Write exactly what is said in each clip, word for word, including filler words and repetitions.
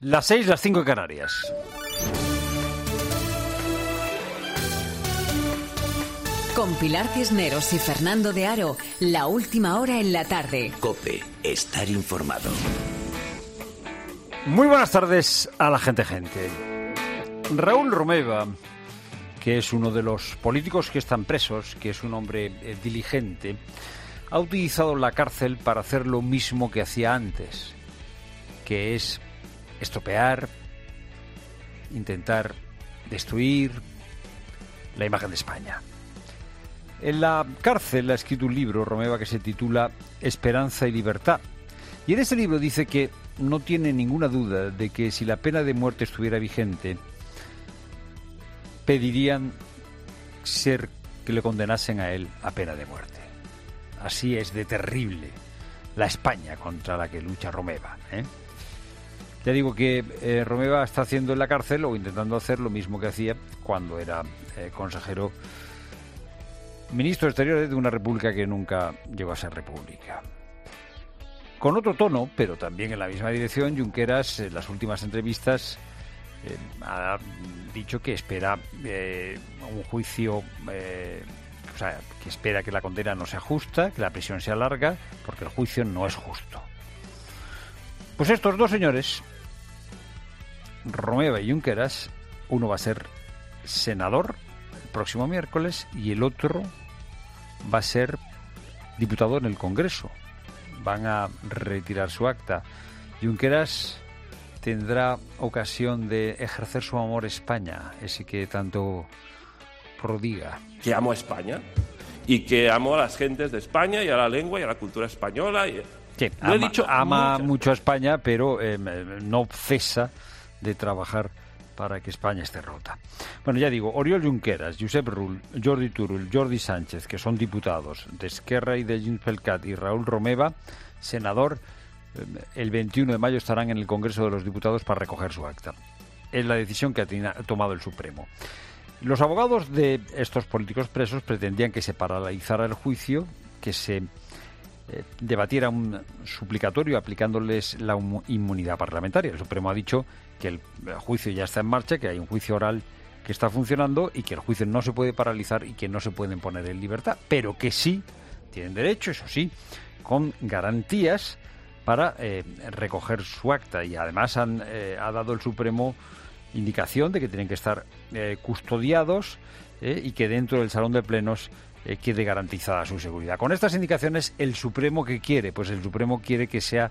Las seis, las cinco en Canarias. Con Pilar Cisneros y Fernando de Aro, la última hora en la tarde. COPE, estar informado. Muy buenas tardes a la gente gente. Raúl Romeva, que es uno de los políticos que están presos, que es un hombre eh, diligente, ha utilizado la cárcel para hacer lo mismo que hacía antes, que es estropear, intentar destruir la imagen de España. En la cárcel ha escrito un libro, Romeva, que se titula Esperanza y Libertad. Y en ese libro dice que no tiene ninguna duda de que si la pena de muerte estuviera vigente, pedirían ser que le condenasen a él a pena de muerte. Así es de terrible la España contra la que lucha Romeva, ¿eh? Ya digo que eh, Romeva está haciendo en la cárcel, o intentando hacer lo mismo que hacía cuando era eh, consejero, ministro de Exteriores de una república que nunca llegó a ser república. Con otro tono, pero también en la misma dirección, Junqueras, en las últimas entrevistas, eh, ha dicho que espera eh, un juicio, eh, o sea, que espera que la condena no sea justa, que la prisión sea larga, porque el juicio no es justo. Pues estos dos señores, Romeva y Junqueras, uno va a ser senador el próximo miércoles y el otro va a ser diputado en el Congreso. Van a retirar su acta. Junqueras tendrá ocasión de ejercer su amor a España, ese que tanto prodiga. Que amo a España y que amo a las gentes de España y a la lengua y a la cultura española. Y... Sí, Lo ama, he dicho ama muchas... mucho a España, pero eh, no cesa de trabajar para que España esté rota. Bueno, ya digo, Oriol Junqueras, Josep Rull, Jordi Turull, Jordi Sánchez, que son diputados de Esquerra y de Junts pel Cat, y Raúl Romeva, senador, el veintiuno de mayo estarán en el Congreso de los Diputados para recoger su acta. Es la decisión que ha tomado el Supremo. Los abogados de estos políticos presos pretendían que se paralizara el juicio, que se eh, debatiera un suplicatorio aplicándoles la inmunidad parlamentaria. El Supremo ha dicho que el juicio ya está en marcha, que hay un juicio oral que está funcionando y que el juicio no se puede paralizar y que no se pueden poner en libertad, pero que sí tienen derecho, eso sí, con garantías para eh, recoger su acta. Y además han, eh, ha dado el Supremo indicación de que tienen que estar eh, custodiados eh, y que dentro del salón de plenos eh, quede garantizada su seguridad. Con estas indicaciones, ¿el Supremo qué quiere? Pues el Supremo quiere que sea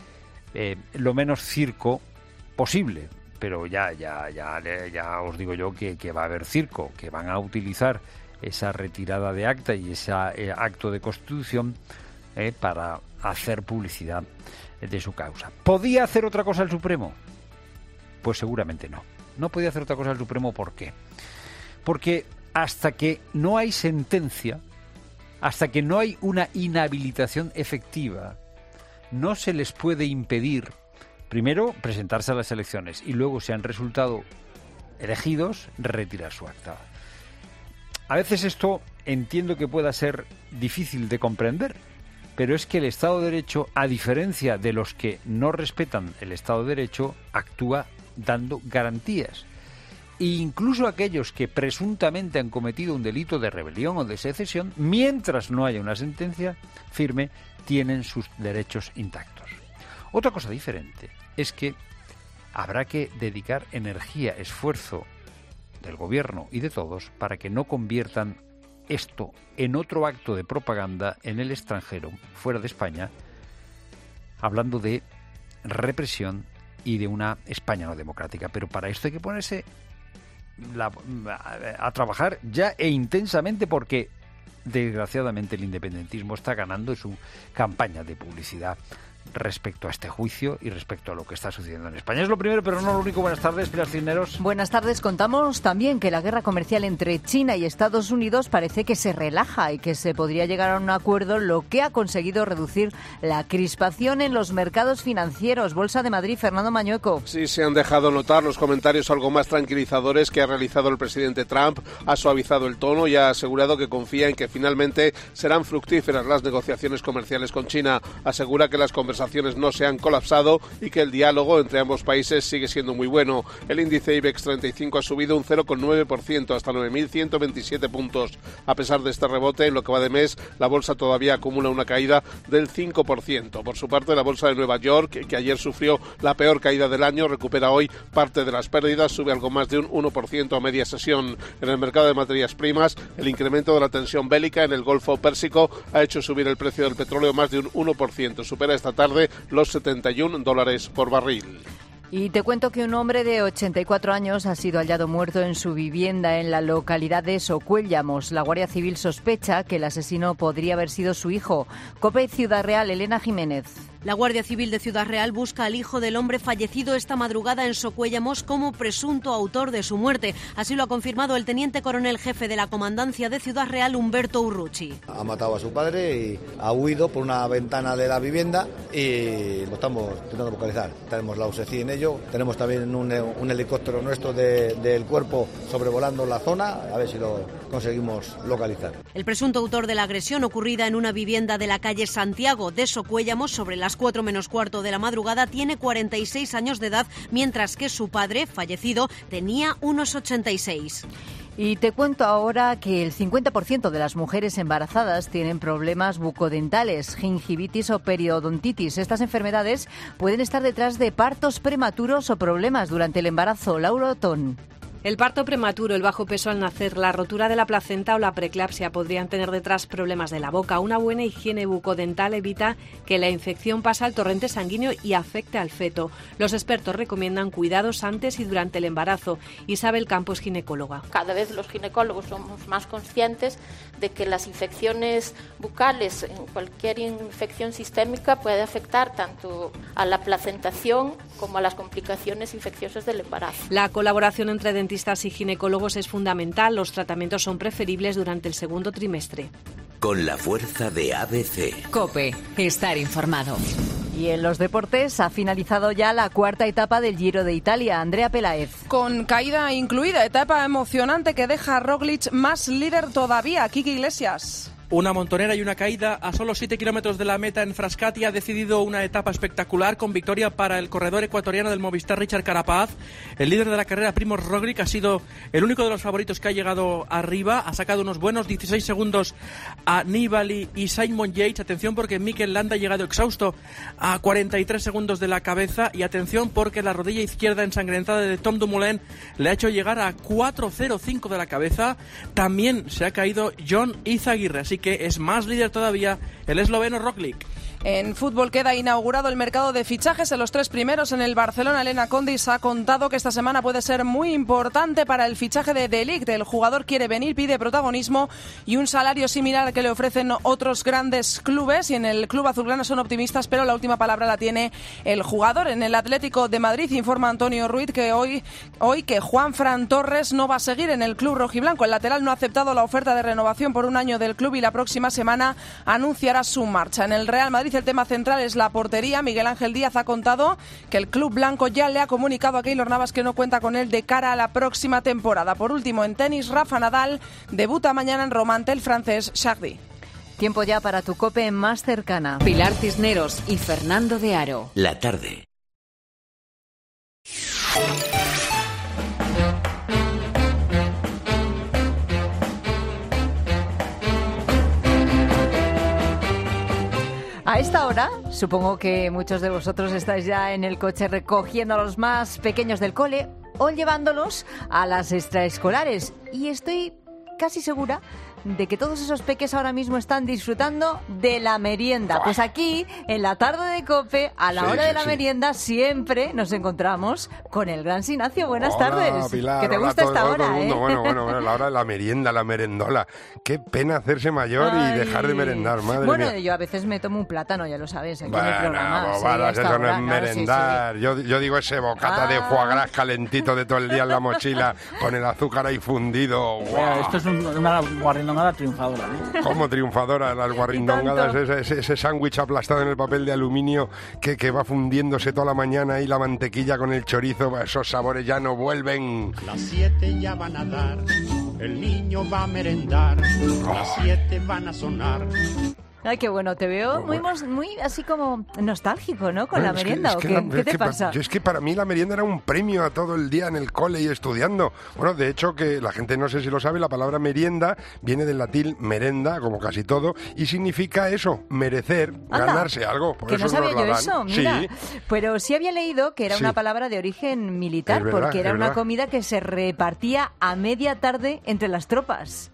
eh, lo menos circo posible, pero ya ya ya ya os digo yo que, que va a haber circo, que van a utilizar esa retirada de acta y ese eh, acto de constitución eh, para hacer publicidad de su causa. ¿Podía hacer otra cosa el Supremo? Pues seguramente no. No podía hacer otra cosa el Supremo. ¿Por qué? Porque hasta que no hay sentencia, hasta que no hay una inhabilitación efectiva, no se les puede impedir primero presentarse a las elecciones y luego, si han resultado elegidos, retirar su acta. A veces esto entiendo que pueda ser difícil de comprender, pero es que el Estado de Derecho, a diferencia de los que no respetan el Estado de Derecho, actúa dando garantías. E incluso aquellos que presuntamente han cometido un delito de rebelión o de secesión, mientras no haya una sentencia firme, tienen sus derechos intactos. Otra cosa diferente es que habrá que dedicar energía, esfuerzo del gobierno y de todos para que no conviertan esto en otro acto de propaganda en el extranjero, fuera de España, hablando de represión y de una España no democrática. Pero para esto hay que ponerse la, a, a trabajar ya e intensamente, porque desgraciadamente el independentismo está ganando su campaña de publicidad respecto a este juicio y respecto a lo que está sucediendo en España. Es lo primero, pero no lo único. Buenas tardes, Pilar Cisneros. Buenas tardes. Contamos también que la guerra comercial entre China y Estados Unidos parece que se relaja y que se podría llegar a un acuerdo, lo que ha conseguido reducir la crispación en los mercados financieros. Bolsa de Madrid, Fernando Mañueco. Sí, se han dejado notar los comentarios algo más tranquilizadores que ha realizado el presidente Trump. Ha suavizado el tono y ha asegurado que confía en que finalmente serán fructíferas las negociaciones comerciales con China. Asegura que las conversaciones conversaciones no se han colapsado y que el diálogo entre ambos países sigue siendo muy bueno. El índice IBEX treinta y cinco ha subido un cero coma nueve por ciento hasta nueve mil ciento veintisiete puntos. A pesar de este rebote, en lo que va de mes, la bolsa todavía acumula una caída del cinco por ciento. Por su parte, la bolsa de Nueva York, que ayer sufrió la peor caída del año, recupera hoy parte de las pérdidas, sube algo más de un uno por ciento a media sesión. En el mercado de materias primas, el incremento de la tensión bélica en el Golfo Pérsico ha hecho subir el precio del petróleo más de un uno por ciento. Supera esta tarde los setenta y un dólares por barril. Y te cuento que un hombre de ochenta y cuatro años ha sido hallado muerto en su vivienda en la localidad de Socuéllamos. La Guardia Civil sospecha que el asesino podría haber sido su hijo. COPE Ciudad Real, Elena Jiménez. La Guardia Civil de Ciudad Real busca al hijo del hombre fallecido esta madrugada en Socuéllamos como presunto autor de su muerte. Así lo ha confirmado el teniente coronel jefe de la Comandancia de Ciudad Real, Humberto Urruchi. Ha matado a su padre y ha huido por una ventana de la vivienda y lo estamos intentando localizar. Tenemos la U S E C I en ello, tenemos también un, un helicóptero nuestro de, del cuerpo sobrevolando la zona, a ver si lo conseguimos localizar. El presunto autor de la agresión ocurrida en una vivienda de la calle Santiago de Socuéllamos sobre las cuatro menos cuarto de la madrugada tiene cuarenta y seis años de edad, mientras que su padre, fallecido, tenía unos ochenta y seis. Y te cuento ahora que el cincuenta por ciento de las mujeres embarazadas tienen problemas bucodentales, gingivitis o periodontitis. Estas enfermedades pueden estar detrás de partos prematuros o problemas durante el embarazo. Laura Otón. El parto prematuro, el bajo peso al nacer, la rotura de la placenta o la preeclampsia podrían tener detrás problemas de la boca. Una buena higiene bucodental evita que la infección pase al torrente sanguíneo y afecte al feto. Los expertos recomiendan cuidados antes y durante el embarazo. Isabel Campos, ginecóloga. Cada vez los ginecólogos somos más conscientes de que las infecciones bucales, cualquier infección sistémica, puede afectar tanto a la placentación como a las complicaciones infecciosas del embarazo. La colaboración entre dentistas y ginecólogos es fundamental. Los tratamientos son preferibles durante el segundo trimestre. Con la fuerza de A B C. COPE. Estar informado. Y en los deportes ha finalizado ya la cuarta etapa del Giro de Italia. Andrea Peláez. Con caída incluida, etapa emocionante que deja a Roglic más líder todavía. Kiki Iglesias. Una montonera y una caída a solo siete kilómetros de la meta en Frascati ha decidido una etapa espectacular con victoria para el corredor ecuatoriano del Movistar Richard Carapaz. El líder de la carrera, Primož Roglic, ha sido el único de los favoritos que ha llegado arriba. Ha sacado unos buenos dieciséis segundos a Nibali y Simon Yates. Atención porque Mikel Landa ha llegado exhausto a cuarenta y tres segundos de la cabeza. Y atención porque la rodilla izquierda ensangrentada de Tom Dumoulin le ha hecho llegar a cuatro cero cinco de la cabeza. También se ha caído John Izaguirre, así que es más líder todavía el esloveno Roglic. En fútbol queda inaugurado el mercado de fichajes en los tres primeros. En el Barcelona, Elena Condis ha contado que esta semana puede ser muy importante para el fichaje de De Ligt. El jugador quiere venir, pide protagonismo y un salario similar al que le ofrecen otros grandes clubes. Y en el club azulgrana son optimistas, pero la última palabra la tiene el jugador. En el Atlético de Madrid informa Antonio Ruiz que hoy, hoy que Juanfran Torres no va a seguir en el club rojiblanco. El lateral no ha aceptado la oferta de renovación por un año del club y la próxima semana anunciará su marcha. En el Real Madrid el tema central es la portería. Miguel Ángel Díaz ha contado que el club blanco ya le ha comunicado a Keylor Navas que no cuenta con él de cara a la próxima temporada. Por último, en tenis, Rafa Nadal debuta mañana en Roma ante el francés Chardy. Tiempo ya para tu COPE más cercana. Pilar Cisneros y Fernando de Aro. La tarde. A esta hora, supongo que muchos de vosotros estáis ya en el coche recogiendo a los más pequeños del cole o llevándolos a las extraescolares. Y estoy casi segura de que todos esos peques ahora mismo están disfrutando de la merienda. Pues aquí, en la tarde de COPE, a la sí, hora sí, de la sí. merienda, siempre nos encontramos con el gran Sinacio. Buenas Hola, tardes. Pilar, que te hola gusta a todo, esta todo hora, el mundo. ¿eh? Bueno, bueno, bueno, la hora de la merienda, la merendola. Qué pena hacerse mayor Ay. y dejar de merendar, madre bueno, mía. yo a veces me tomo un plátano, ya lo sabes, aquí Bueno, en el programa. bobadas, sí, eso hasta no es ahora, claro, sí, merendar. Yo, yo digo ese bocata Ah. de foie gras calentito de todo el día en la mochila con el azúcar ahí fundido. Bueno, ¡Guau! esto es un- una guarrindongada triunfadora, ¿eh? Como triunfadora las guarrindongadas, ese, ese, ese sándwich aplastado en el papel de aluminio que, que va fundiéndose toda la mañana y la mantequilla con el chorizo, esos sabores ya no vuelven. Las siete ya van a dar, el niño va a merendar, las siete van a sonar. Ay, qué bueno, te veo muy, mos- muy así como nostálgico, ¿no? Con Bueno, la es que- merienda, es ¿o que qué? la- ¿Qué es te que pa- pasa? yo es que para mí la merienda era un premio a todo el día en el cole y estudiando. Bueno, de hecho, que la gente no sé si lo sabe, la palabra merienda viene del latín merenda, como casi todo, y significa eso, merecer, Anda, ganarse algo. Por que eso no sabía nos la yo dan. eso, mira. Sí. Pero sí había leído que era Sí. una palabra de origen militar, Es verdad, porque era es una verdad. comida que se repartía a media tarde entre las tropas.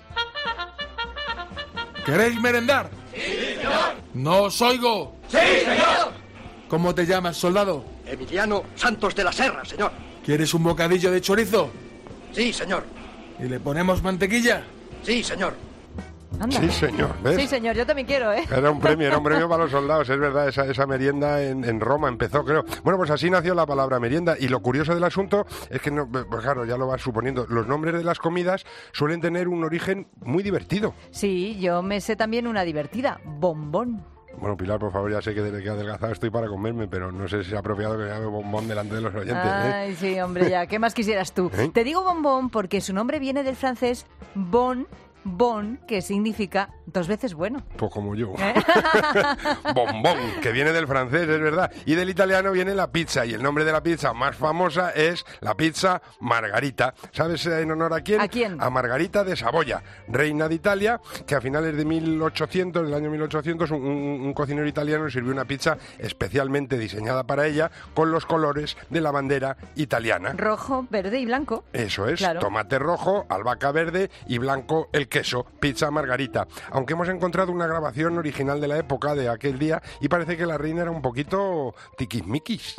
¿Queréis merendar? ¡Sí, señor! ¡No os oigo! ¡Sí, señor! ¿Cómo te llamas, soldado? Emiliano Santos de la Serra, señor. ¿Quieres un bocadillo de chorizo? Sí, señor. ¿Y le ponemos mantequilla? Sí, señor. Anda. Sí, señor. ¿Ves? Sí, señor, yo también quiero, ¿eh? Era un premio, era un premio para los soldados, es verdad, esa, esa merienda en, en Roma empezó, creo. Bueno, pues así nació la palabra merienda, y lo curioso del asunto es que, no, pues claro, ya lo vas suponiendo, los nombres de las comidas suelen tener un origen muy divertido. Sí, yo me sé también una divertida, bombón. Bueno, Pilar, por favor, ya sé que desde que he adelgazado estoy para comerme, pero no sé si es apropiado que me llame bombón delante de los oyentes. ¿eh? Ay, sí, hombre, ya, ¿qué más quisieras tú? ¿Eh? Te digo bombón porque su nombre viene del francés bon, bon, que significa dos veces bueno. Pues como yo. ¿Eh? Bombón, que viene del francés, es verdad. Y del italiano viene la pizza. Y el nombre de la pizza más famosa es la pizza Margarita. ¿Sabes en honor a quién? ¿A quién? A Margarita de Saboya, reina de Italia, que a finales de mil ochocientos, del año mil ochocientos, un, un, un cocinero italiano sirvió una pizza especialmente diseñada para ella con los colores de la bandera italiana. Rojo, verde y blanco. Eso es, Claro. tomate rojo, albahaca verde y blanco el queso, pizza Margarita. Aunque hemos encontrado una grabación original de la época de aquel día y parece que la reina era un poquito tiquismiquis.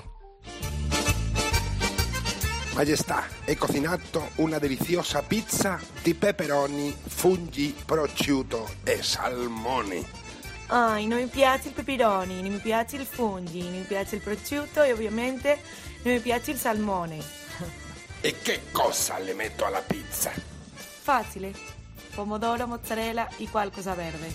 Maestà, he cocinato una deliziosa pizza di pepperoni, funghi, prosciutto e salmone. Ai, non mi piace il peperoni, non mi piace il funghi, non mi piace il prosciutto e ovviamente non mi piace il salmone. E che cosa le metto alla pizza? Facile. Pomodoro, mozzarella y qualcosa verde.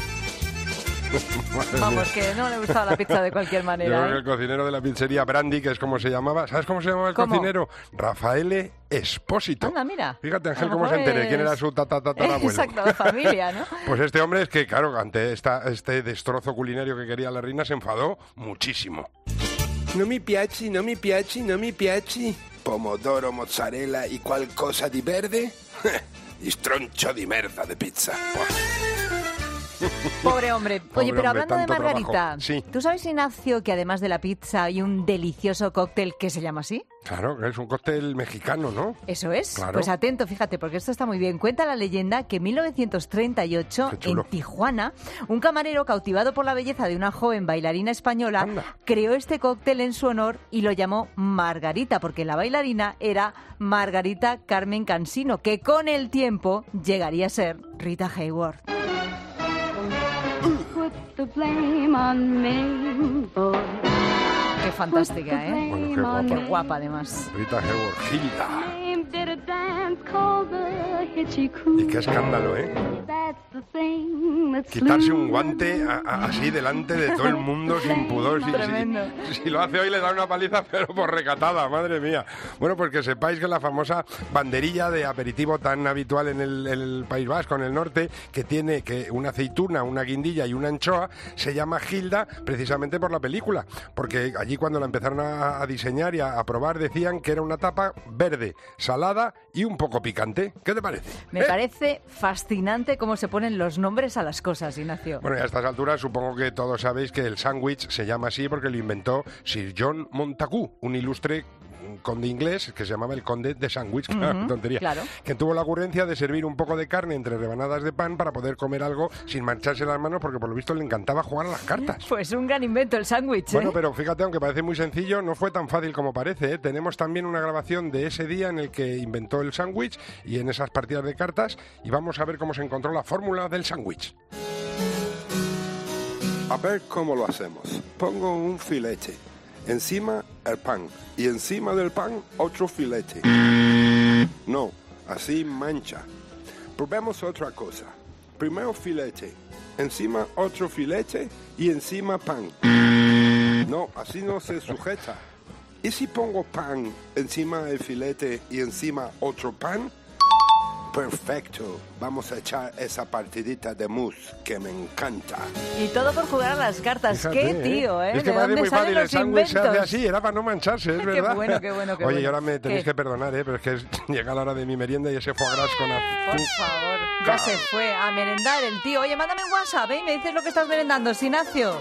Vamos, que no le gustaba la pizza de cualquier Yo manera. creo que ¿eh? el cocinero de la pizzería Brandi, que es como se llamaba, ¿sabes cómo se llamaba el ¿Cómo? cocinero? Rafaele Espósito. Anda, mira. Fíjate, A Ángel, lo cómo se mejor entere quién es- era su tatatarabuelo. Exacto, de familia, ¿no? Pues este hombre es que, claro, ante esta, este destrozo culinario que quería la reina, se enfadó muchísimo. Non mi piaci, non mi piaci, non mi piaci. Pomodoro, mozzarella y qualcosa di verde? Y stroncio di merda de pizza. Pobre hombre. Pobre Oye, pero hombre, hablando de tanto Margarita, trabajo. Sí. ¿tú sabes, Ignacio, que además de la pizza hay un delicioso cóctel que se llama así? Claro, es un cóctel mexicano, ¿no? Eso es. Claro. Pues atento, fíjate, porque esto está muy bien. Cuenta la leyenda que en mil novecientos treinta y ocho, Qué chulo. en Tijuana, un camarero cautivado por la belleza de una joven bailarina española creó este cóctel en su honor y lo llamó Margarita, porque la bailarina era Margarita Carmen Cansino, que con el tiempo llegaría a ser Rita Hayworth. The blame on me, boy. Qué fantástica, ¿eh? Bueno, qué guapa. Qué guapa, además. Rita Hayworth, Gilda. Name did a dance called the Hitchy Coo. Y qué escándalo, ¿eh? That's the thing that Quitarse slew un guante a- a- así delante de todo el mundo sin pudor. Si, Tremendo. si- si lo hace hoy le da una paliza, pero por recatada, madre mía. Bueno, pues que sepáis que la famosa banderilla de aperitivo tan habitual en el, en el País Vasco, en el norte, que tiene que una aceituna, una guindilla y una anchoa, se llama Gilda precisamente por la película. Porque allí cuando la empezaron a, a diseñar y a, a probar decían que era una tapa verde, salada y un poco picante. ¿Qué te parece? Me ¿Eh? parece fascinante cómo se ponen los nombres a las cosas, Ignacio. Bueno, y a estas alturas supongo que todos sabéis que el sándwich se llama así porque lo inventó Sir John Montagu, un ilustre conde inglés que se llamaba el conde de sándwich, claro, Ujú, tontería, claro. que tuvo la ocurrencia de servir un poco de carne entre rebanadas de pan para poder comer algo sin mancharse las manos porque por lo visto le encantaba jugar a las cartas. Pues un gran invento el sándwich, ¿eh? Bueno, pero fíjate, aunque parece muy sencillo, no fue tan fácil como parece, ¿eh? Tenemos también una grabación de ese día en el que inventó el sándwich y en esas partidas de cartas y vamos a ver cómo se encontró la fórmula del sándwich. A ver cómo lo hacemos. Pongo un filete, encima el pan y encima del pan otro filete. No, así mancha. Probemos otra cosa. Primero filete, encima otro filete y encima pan. No, así no se sujeta. ¿Y si pongo pan encima del filete y encima otro pan? Perfecto. Vamos a echar esa partidita de mus que me encanta. Y todo por jugar a las cartas. Fíjate, ¡Qué tío, eh! Es que ¿De parece dónde muy salen fácil, el los sándwich se hace inventos? así, era para no mancharse, es Qué verdad. bueno, qué bueno, qué Oye, bueno. y ahora me tenéis ¿Qué? que perdonar, ¿eh? Pero es que es- llega la hora de mi merienda y ese foie gras con Por azúcar. favor, ya se fue a merendar el tío. Oye, mándame un WhatsApp, ¿eh? Y me dices lo que estás merendando, Sinacio.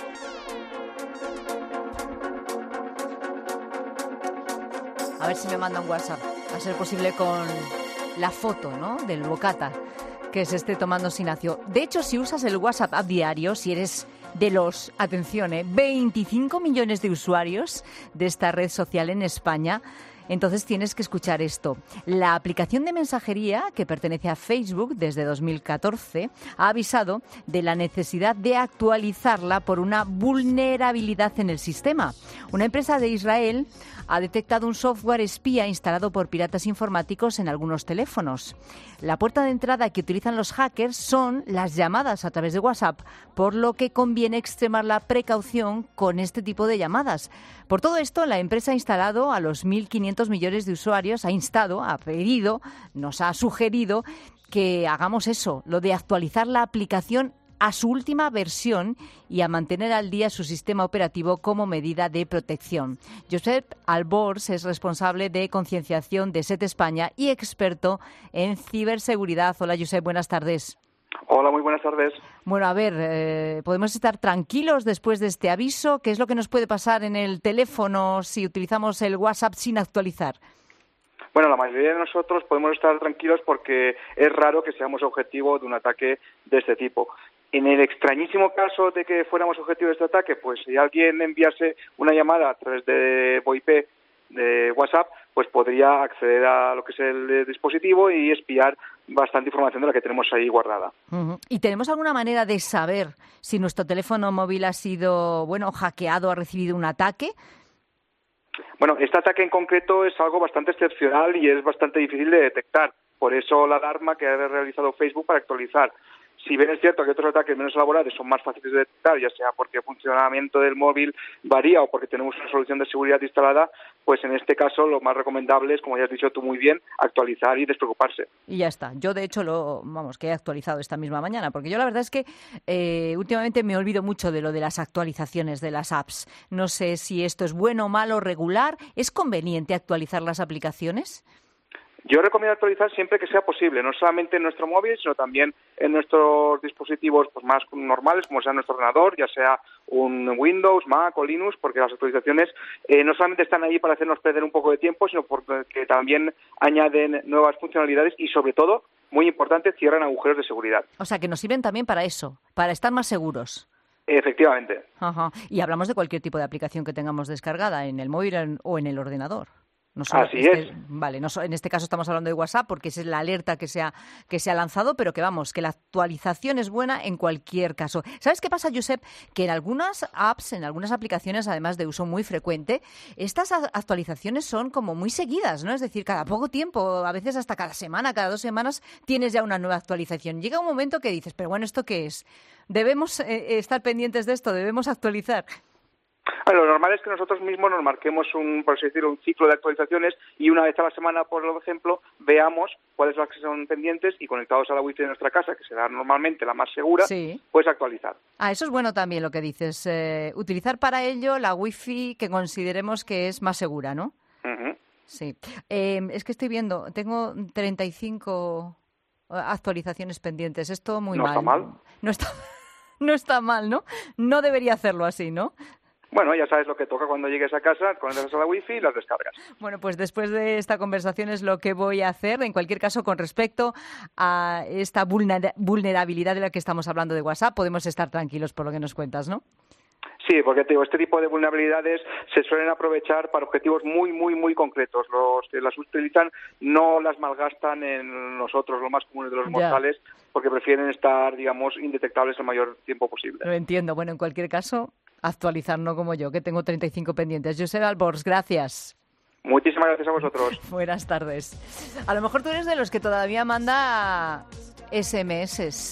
A ver si me manda un WhatsApp. A ser posible con la foto, ¿no? Del bocata que se esté tomando Sinacio. De hecho, si usas el WhatsApp a diario, si eres de los, atención, ¿eh? veinticinco millones de usuarios de esta red social en España, entonces tienes que escuchar esto. La aplicación de mensajería, que pertenece a Facebook desde dos mil catorce, ha avisado de la necesidad de actualizarla por una vulnerabilidad en el sistema. Una empresa de Israel ha detectado un software espía instalado por piratas informáticos en algunos teléfonos. La puerta de entrada que utilizan los hackers son las llamadas a través de WhatsApp, por lo que conviene extremar la precaución con este tipo de llamadas. Por todo esto, la empresa ha instalado a los mil quinientos millones de usuarios, ha instado, ha pedido, nos ha sugerido que hagamos eso, lo de actualizar la aplicación a su última versión y a mantener al día su sistema operativo como medida de protección. Josep Albors es responsable de concienciación de SET España y experto en ciberseguridad. Hola, Josep, buenas tardes. Hola, muy buenas tardes. Bueno, a ver, eh, ¿podemos estar tranquilos después de este aviso? ¿Qué es lo que nos puede pasar en el teléfono si utilizamos el WhatsApp sin actualizar? Bueno, la mayoría de nosotros podemos estar tranquilos porque es raro que seamos objetivo de un ataque de este tipo. En el extrañísimo caso de que fuéramos objetivo de este ataque, pues si alguien enviase una llamada a través de V I P de WhatsApp, pues podría acceder a lo que es el dispositivo y espiar bastante información de la que tenemos ahí guardada. Uh-huh. ¿Y tenemos alguna manera de saber si nuestro teléfono móvil ha sido, bueno, hackeado, ha recibido un ataque? Bueno, este ataque en concreto es algo bastante excepcional y es bastante difícil de detectar. Por eso la alarma que ha realizado Facebook para actualizar. Si bien es cierto que otros ataques menos elaborados son más fáciles de detectar, ya sea porque el funcionamiento del móvil varía o porque tenemos una solución de seguridad instalada, pues en este caso lo más recomendable es, como ya has dicho tú muy bien, actualizar y despreocuparse. Y ya está. Yo, de hecho, lo vamos que he actualizado esta misma mañana, porque yo la verdad es que eh, últimamente me olvido mucho de lo de las actualizaciones de las apps. No sé si esto es bueno, malo, regular. ¿Es conveniente actualizar las aplicaciones? Yo recomiendo actualizar siempre que sea posible, no solamente en nuestro móvil, sino también en nuestros dispositivos pues más normales, como sea nuestro ordenador, ya sea un Windows, Mac o Linux, porque las actualizaciones eh, no solamente están ahí para hacernos perder un poco de tiempo, sino porque también añaden nuevas funcionalidades y, sobre todo, muy importante, cierran agujeros de seguridad. O sea, que nos sirven también para eso, para estar más seguros. Efectivamente. Ajá. Y hablamos de cualquier tipo de aplicación que tengamos descargada en el móvil o en el ordenador. No solo Así este, es. Vale, no so, en este caso estamos hablando de WhatsApp porque esa es la alerta que se, ha, que se ha lanzado, pero que vamos, que la actualización es buena en cualquier caso. ¿Sabes qué pasa, Josep? Que en algunas apps, en algunas aplicaciones, además de uso muy frecuente, estas actualizaciones son como muy seguidas, ¿no? Es decir, cada poco tiempo, a veces hasta cada semana, cada dos semanas, tienes ya una nueva actualización. Llega un momento que dices, pero bueno, ¿esto qué es? ¿Debemos eh, estar pendientes de esto? ¿Debemos actualizar? Bueno, lo normal es que nosotros mismos nos marquemos un, por así decirlo, un ciclo de actualizaciones y una vez a la semana, por ejemplo, veamos cuáles son las que son pendientes y conectados a la wifi de nuestra casa, que será normalmente la más segura, sí, pues actualizar. Ah, eso es bueno también lo que dices. Eh, utilizar para ello la wifi que consideremos que es más segura, ¿no? Uh-huh. Sí. Eh, es que estoy viendo, tengo treinta y cinco actualizaciones pendientes. Esto muy ¿No mal. está mal? No está, no está mal, ¿no? No debería hacerlo así, ¿no? Bueno, ya sabes lo que toca cuando llegues a casa, conectas a la wifi y las descargas. Bueno, pues después de esta conversación es lo que voy a hacer. En cualquier caso, con respecto a esta vulnerabilidad de la que estamos hablando de WhatsApp, podemos estar tranquilos por lo que nos cuentas, ¿no? Sí, porque te digo, este tipo de vulnerabilidades se suelen aprovechar para objetivos muy, muy, muy concretos. Los que las utilizan no las malgastan en nosotros, lo más comunes de los mortales, ya, porque prefieren estar, digamos, indetectables el mayor tiempo posible. Lo entiendo. Bueno, en cualquier caso, actualizar, no como yo, que tengo treinta y cinco pendientes. Josep Albors, gracias. Muchísimas gracias a vosotros. Buenas tardes. A lo mejor tú eres de los que todavía manda ese eme eses.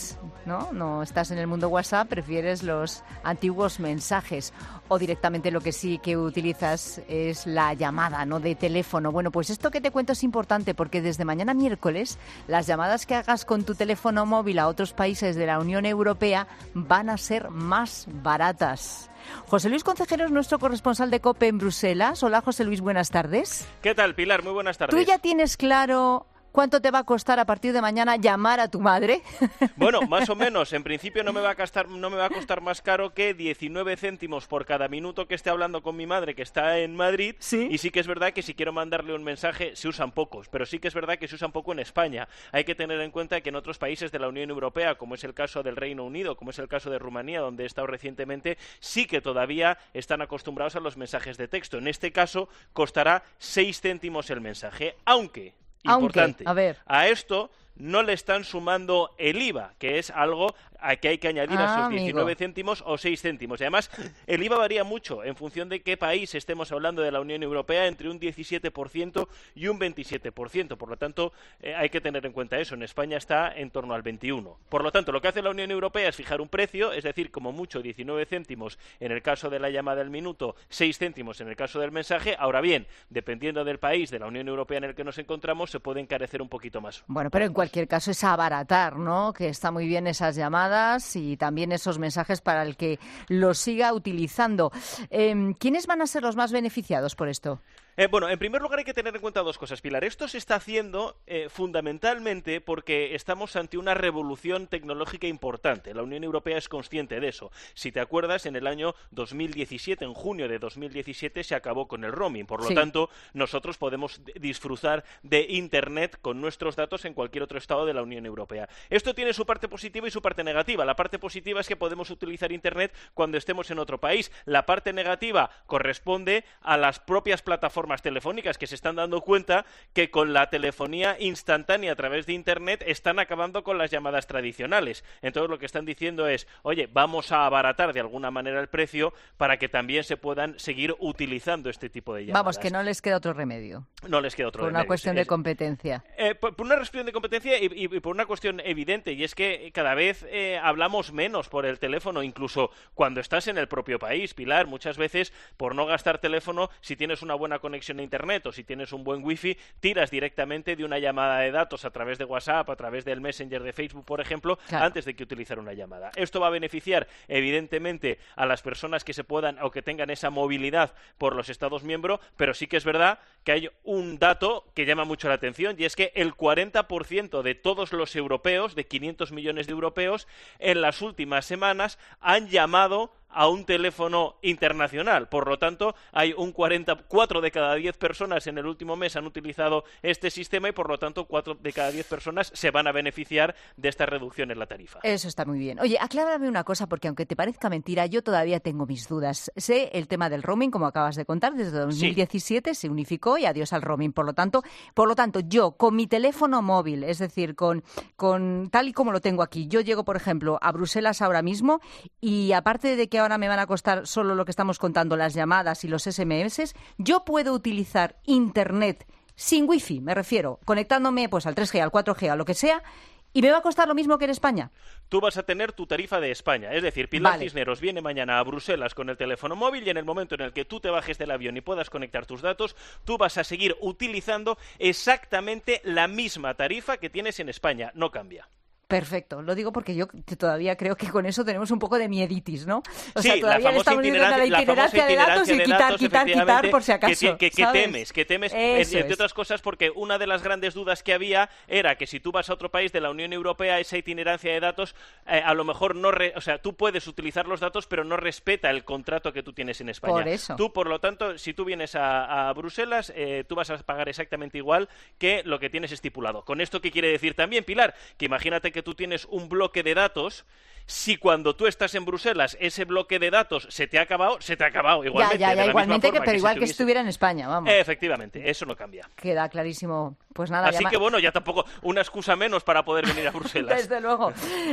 ¿no? No estás en el mundo WhatsApp, prefieres los antiguos mensajes. O directamente lo que sí que utilizas es la llamada, ¿no? De teléfono. Bueno, pues esto que te cuento es importante porque desde mañana miércoles las llamadas que hagas con tu teléfono móvil a otros países de la Unión Europea van a ser más baratas. José Luis Concejero es nuestro corresponsal de COPE en Bruselas. Hola, José Luis, buenas tardes. ¿Qué tal, Pilar? Muy buenas tardes. ¿Tú ya tienes claro cuánto te va a costar a partir de mañana llamar a tu madre? Bueno, más o menos. En principio no me va a costar, no me va a costar más caro que diecinueve céntimos por cada minuto que esté hablando con mi madre, que está en Madrid. ¿Sí? Y sí que es verdad que si quiero mandarle un mensaje se usan pocos, pero sí que es verdad que se usan poco en España. Hay que tener en cuenta que en otros países de la Unión Europea, como es el caso del Reino Unido, como es el caso de Rumanía, donde he estado recientemente, sí que todavía están acostumbrados a los mensajes de texto. En este caso costará seis céntimos el mensaje, aunque... Importante. Aunque, a ver. A esto no le están sumando el I V A, que es algo a que hay que añadir ah, a esos diecinueve amigo. céntimos o seis céntimos. Y además, el I V A varía mucho en función de qué país estemos hablando de la Unión Europea, entre un diecisiete por ciento y un veintisiete por ciento. Por lo tanto, eh, hay que tener en cuenta eso. En España está en torno al veintiuno por ciento. Por lo tanto, lo que hace la Unión Europea es fijar un precio, es decir, como mucho diecinueve céntimos en el caso de la llamada al minuto, seis céntimos en el caso del mensaje. Ahora bien, dependiendo del país de la Unión Europea en el que nos encontramos, se puede encarecer un poquito más. Bueno, pero en cualquier caso es abaratar, ¿no? Que está muy bien esas llamadas y también esos mensajes para el que los siga utilizando. Eh, ¿Quiénes van a ser los más beneficiados por esto? Eh, bueno, en primer lugar hay que tener en cuenta dos cosas, Pilar. Esto se está haciendo eh, fundamentalmente porque estamos ante una revolución tecnológica importante. La Unión Europea es consciente de eso. Si te acuerdas, en el año dos mil diecisiete, en junio de dos mil diecisiete, se acabó con el roaming. Por lo sí. tanto, nosotros podemos disfrutar de Internet con nuestros datos en cualquier otro estado de la Unión Europea. Esto tiene su parte positiva y su parte negativa. La parte positiva es que podemos utilizar Internet cuando estemos en otro país. La parte negativa corresponde a las propias plataformas telefónicas que se están dando cuenta que con la telefonía instantánea a través de Internet están acabando con las llamadas tradicionales. Entonces lo que están diciendo es, oye, vamos a abaratar de alguna manera el precio para que también se puedan seguir utilizando este tipo de llamadas. Vamos, que no les queda otro remedio. No les queda otro por remedio. Por una cuestión es, de competencia. Eh, por, por una cuestión de competencia y, y, y por una cuestión evidente, y es que cada vez eh, hablamos menos por el teléfono, incluso cuando estás en el propio país, Pilar. Muchas veces, por no gastar teléfono, si tienes una buena conexión a Internet o si tienes un buen wifi, tiras directamente de una llamada de datos a través de WhatsApp, a través del Messenger de Facebook, por ejemplo, claro. antes de que utilizar una llamada. Esto va a beneficiar, evidentemente, a las personas que se puedan o que tengan esa movilidad por los Estados miembros, pero sí que es verdad que hay un dato que llama mucho la atención, y es que el cuarenta por ciento de todos los europeos, de quinientos millones de europeos, en las últimas semanas han llamado a un teléfono internacional. Por lo tanto, hay un cuarenta, cuatro de cada diez personas en el último mes han utilizado este sistema y, por lo tanto, cuatro de cada diez personas se van a beneficiar de esta reducción en la tarifa. Eso está muy bien. Oye, aclárame una cosa, porque aunque te parezca mentira, yo todavía tengo mis dudas. Sé el tema del roaming, como acabas de contar, desde dos mil diecisiete sí. se unificó y adiós al roaming. Por lo tanto, por lo tanto, yo con mi teléfono móvil, es decir, con, con tal y como lo tengo aquí, yo llego, por ejemplo, a Bruselas ahora mismo y aparte de que ahora me van a costar solo lo que estamos contando, las llamadas y los ese eme ese, yo puedo utilizar Internet sin wifi, me refiero, conectándome pues al tres G, al cuatro G, a lo que sea, y me va a costar lo mismo que en España. Tú vas a tener tu tarifa de España, es decir, Pilar vale. Cisneros viene mañana a Bruselas con el teléfono móvil y en el momento en el que tú te bajes del avión y puedas conectar tus datos, tú vas a seguir utilizando exactamente la misma tarifa que tienes en España, no cambia. Perfecto, lo digo porque yo todavía creo que con eso tenemos un poco de mieditis, ¿no? O sí, sea, todavía la estamos viendo la itinerancia de datos y quitar, datos, quitar, quitar por si acaso. Que, que, que temes, que temes, entre es. otras cosas, porque una de las grandes dudas que había era que si tú vas a otro país de la Unión Europea, esa itinerancia de datos, eh, a lo mejor no, re, o sea, tú puedes utilizar los datos, pero no respeta el contrato que tú tienes en España. Por eso. Tú, por lo tanto, si tú vienes a, a Bruselas, eh, tú vas a pagar exactamente igual que lo que tienes estipulado. ¿Con esto qué quiere decir también, Pilar? Que imagínate que tú tienes un bloque de datos, si cuando tú estás en Bruselas ese bloque de datos se te ha acabado, se te ha acabado igualmente. Ya, ya, ya, de igualmente, que, pero que igual si que tuviese... estuviera en España, vamos. Eh, efectivamente, eso no cambia. Queda clarísimo. Pues nada, Así llama... que bueno, ya tampoco una excusa menos para poder venir a Bruselas. Desde luego.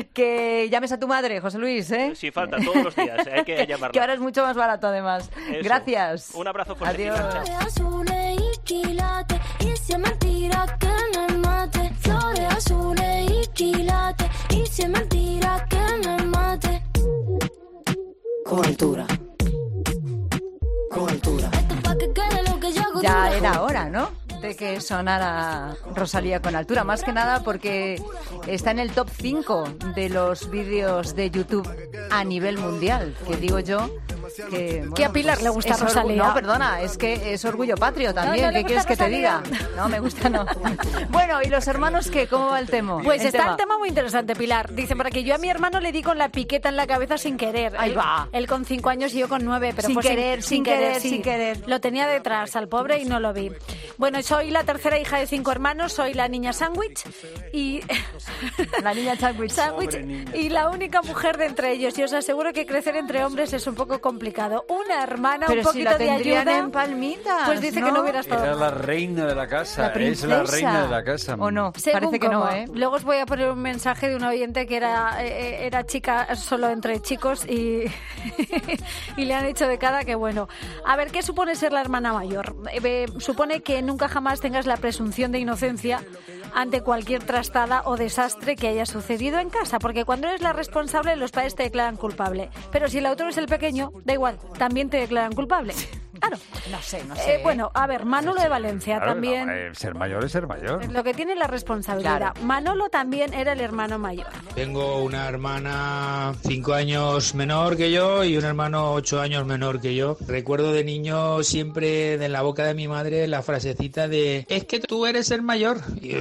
Que llames a tu madre, José Luis, ¿eh? Sin falta, todos los días, ¿eh? Hay que llamarla. Que ahora es mucho más barato, además. Eso. Gracias. Un abrazo fuerte. Adiós. Flores azules y quilates y si es mentira que me mate. Con altura. Con altura. Ya era hora, ¿no?, de que sonara Rosalía con altura, más que nada porque está en el top cinco de los vídeos de YouTube a nivel mundial, que digo yo que, bueno, que a Pilar pues le gusta es Rosalía. Orgu- no, perdona, es que es orgullo patrio también. No, no ¿Qué quieres que te Rosalía. diga? No, me gusta no. Bueno, ¿y los hermanos qué? ¿Cómo va el tema? Pues el está tema. el tema muy interesante, Pilar. Dicen por aquí, yo a mi hermano le di con la piqueta en la cabeza sin querer. Ahí él, va. Él con cinco años y yo con nueve. Pero Sin fue querer, sin querer, sí. sin querer. Lo tenía detrás al pobre y no lo vi. Bueno, soy la tercera hija de cinco hermanos, soy la niña sándwich y... La niña sándwich. sándwich y la única mujer de entre ellos. Y os aseguro que crecer entre hombres es un poco complicado. Una hermana, Pero un si poquito la de tendrían ayuda... en palmitas, Pues dice ¿no? que no hubiera estado... Era la reina de la casa, La es princesa. la reina de la casa. ¿O no? Según Parece que cómo. no, ¿eh? Luego os voy a poner un mensaje de un oyente que era, eh, era chica solo entre chicos y, y le han hecho de cara que bueno. A ver, ¿qué supone ser la hermana mayor? Eh, eh, supone que nunca jamás tengas la presunción de inocencia ante cualquier trastada o desastre que haya sucedido en casa, porque cuando eres la responsable los padres te declaran culpable, pero si el autor es el pequeño, da igual, también te declaran culpable. Claro. No sé, no sé. Eh, bueno, a ver, Manolo de Valencia Claro, también... no, eh, ser mayor es ser mayor. Lo que tiene la responsabilidad. Claro. Manolo también era el hermano mayor. Tengo una hermana cinco años menor que yo y un hermano ocho años menor que yo. Recuerdo de niño siempre en la boca de mi madre la frasecita de es que tú eres el mayor. Y,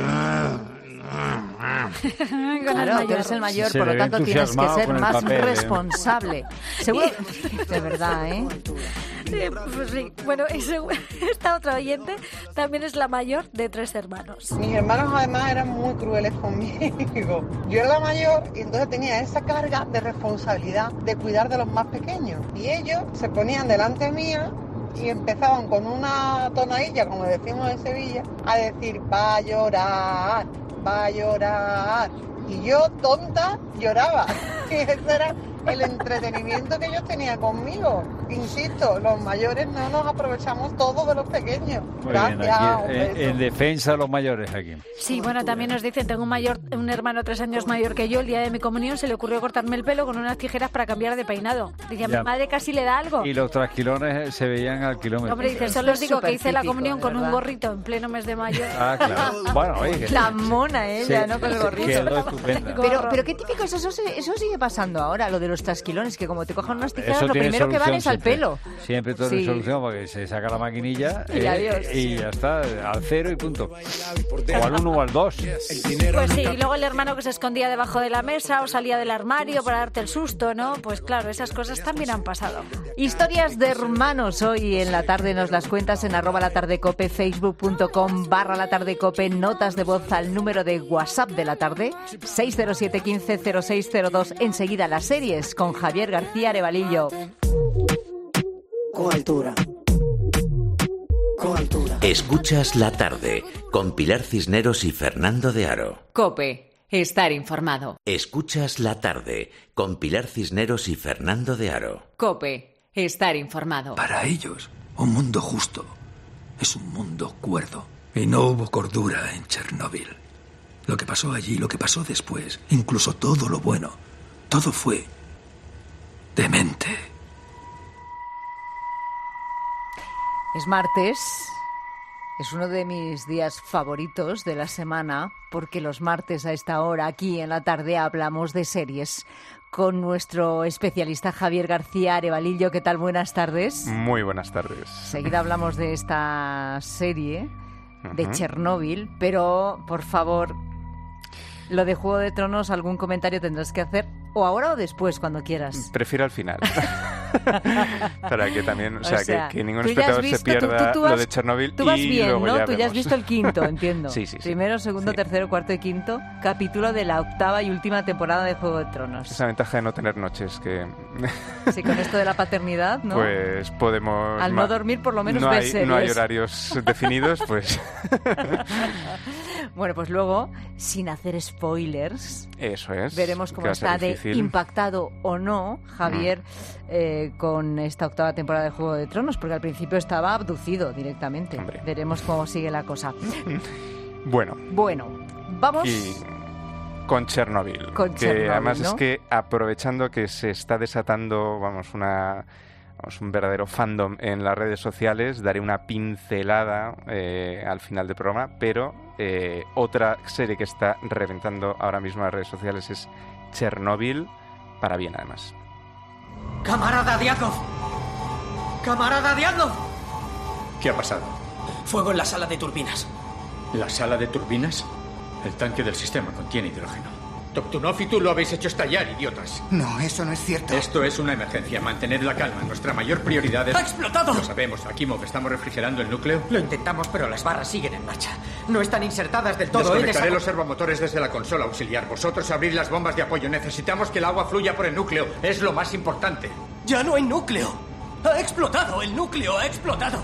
Claro, tú eres el mayor, Se por le lo ve tanto tienes que entusiasmado ser con el más papel, ¿eh? responsable. Seguro, de verdad, ¿eh? Sí, pues sí. Bueno, y segu- esta otra oyente también es la mayor de tres hermanos. Mis hermanos además eran muy crueles conmigo. Yo era la mayor y entonces tenía esa carga de responsabilidad de cuidar de los más pequeños. Y ellos se ponían delante mía y empezaban con una tonadilla, como decimos en Sevilla, a decir, va a llorar, va a llorar. Y yo, tonta, lloraba. Y ese era el entretenimiento que ellos tenían conmigo. Insisto, los mayores no nos aprovechamos todos de los pequeños. Muy Gracias. bien, aquí, un en, beso. en defensa de los mayores aquí. Sí, bueno, también nos dicen, tengo un mayor, un hermano tres años mayor que yo, el día de mi comunión se le ocurrió cortarme el pelo con unas tijeras para cambiar de peinado. Dice, a mi Ya. madre casi le da algo. Y los trasquilones se veían al kilómetro. Hombre, dice, Esto solo es os digo que hice la supertípico, comunión de con un verdad. gorrito en pleno mes de mayo. Ah, claro. Bueno, oye. La mona ella, Sí, ¿no? Con el se gorrito. quedó estupenda. Pero, pero qué típico es eso, se- eso sigue pasando ahora, lo de los trasquilones, que como te cojan unas tijeras, Eso lo tiene primero que van solución es al siempre. pelo. Siempre todo Sí. tiene solución porque se saca la maquinilla Y eh, adiós. y ya está, al cero y punto. O al uno o al dos. Pues sí, y luego el hermano que se escondía debajo de la mesa o salía del armario para darte el susto, ¿no? Pues claro, esas cosas también han pasado. Historias de hermanos hoy en la tarde nos las cuentas en arroba la tarde cope, facebook.com barra la tarde cope, notas de voz al número de WhatsApp de la tarde, seis cero siete uno cinco cero seis cero dos. Enseguida las series con Javier García Arevalillo. Con altura. Con altura. Escuchas la tarde con Pilar Cisneros y Fernando de Aro. COPE. Estar informado. Escuchas la tarde con Pilar Cisneros y Fernando de Aro. COPE. Estar informado. Para ellos, un mundo justo es un mundo cuerdo. Y no hubo cordura en Chernóbil. Lo que pasó allí, lo que pasó después, incluso todo lo bueno, todo fue demente. Es martes, es uno de mis días favoritos de la semana, porque los martes a esta hora, aquí en la tarde, hablamos de series con nuestro especialista Javier García Arevalillo. ¿Qué tal? Buenas tardes. Muy buenas tardes. Seguida hablamos de esta serie de Ujú. Chernóbil, pero por favor, lo de Juego de Tronos, algún comentario tendrás que hacer, o ahora o después, cuando quieras. Prefiero al final. Para que también, o O sea, sea, que, que ningún tú ya has espectador visto- se pierda tú- tú- tú lo vas- de Chernobyl Tú vas y bien, luego ¿no? ya Tú ya has vemos. visto el quinto, entiendo. Sí, sí, sí. Primero, segundo, Sí. tercero, cuarto y quinto capítulo de la octava y última temporada de Juego de Tronos. Esa ventaja de no tener noches que... Sí, con esto de la paternidad, ¿no? Pues podemos... Al no dormir, por lo menos no ves hay, no hay series. horarios definidos, pues... Bueno, pues luego, sin hacer spoilers, Eso es. veremos que cómo va a ser está de difícil. impactado o no Javier eh, con esta octava temporada de Juego de Tronos, porque al principio estaba abducido directamente. Veremos cómo sigue la cosa. Bueno. Bueno, vamos... Y Con Chernobyl. Con que Chernobyl, además ¿no? es que aprovechando que se está desatando, vamos, una... Vamos, un verdadero fandom en las redes sociales, daré una pincelada eh, al final del programa, pero eh, otra serie que está reventando ahora mismo las redes sociales es Chernobyl, para bien además. ¡Camarada Diakov! ¡Camarada Diakov! ¿Qué ha pasado? Fuego en la sala de turbinas. ¿La sala de turbinas? El tanque del sistema contiene hidrógeno. Toptunov y tú lo habéis hecho estallar, idiotas. No, eso no es cierto. Esto es una emergencia. Mantened la calma. Nuestra mayor prioridad es... ¡Ha explotado! Lo sabemos. Akimov, ¿estamos refrigerando el núcleo? Lo intentamos, pero las barras siguen en marcha. No están insertadas del todo. Desconectaré He los servomotores desde la consola auxiliar. Vosotros abrid las bombas de apoyo. Necesitamos que el agua fluya por el núcleo. Es lo más importante. ¡Ya no hay núcleo! ¡Ha explotado! ¡El núcleo ha explotado!